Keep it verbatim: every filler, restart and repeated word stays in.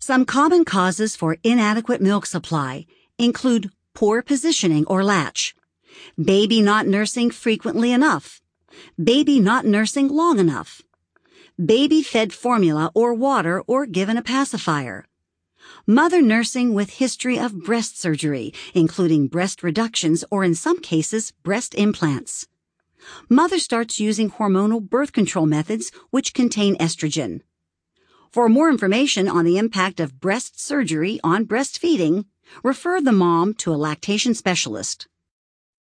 Some common causes for inadequate milk supply include poor positioning or latch, baby not nursing frequently enough, baby not nursing long enough, baby fed formula or water or given a pacifier, mother nursing with history of breast surgery, including breast reductions or in some cases breast implants. Mother starts using hormonal birth control methods which contain estrogen. For more information on the impact of breast surgery on breastfeeding, refer the mom to a lactation specialist.